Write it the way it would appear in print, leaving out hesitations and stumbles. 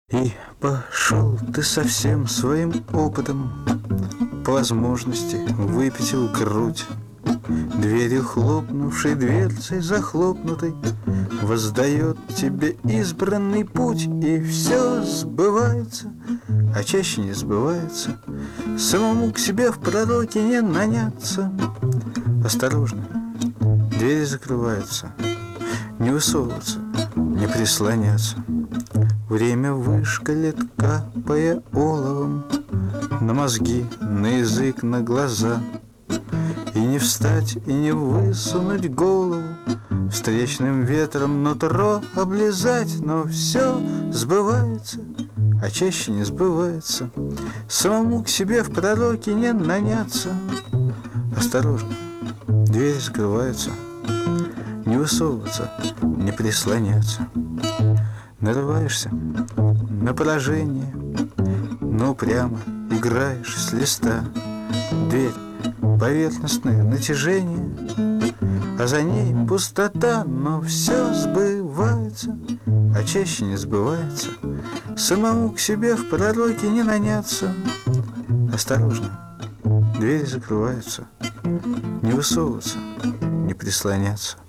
И пошел ты со всем своим опытом, по возможности выпятил грудь. Дверью хлопнувшей, дверцей захлопнутой, воздает тебе избранный путь. И все сбывается, а чаще не сбывается. Самому к себе в пророке не наняться. Осторожно, двери закрываются. Не высовываться, не прислоняться. Время вышкалит, капая оловом на мозги, на язык, на глаза. И не встать, и не высунуть голову, встречным ветром нутро облизать. Но все сбывается, а чаще не сбывается. Самому к себе в пророке не наняться. Осторожно, двери закрываются. Не высовываться, не прислоняться. Нарываешься на поражение, но прямо играешь с листа. Дверь — поверхностное натяжение, а за ней пустота. Но все сбывается, а чаще не сбывается. Самому к себе в пророке не наняться. Осторожно, двери закрываются. Не высовываться, не прислоняться.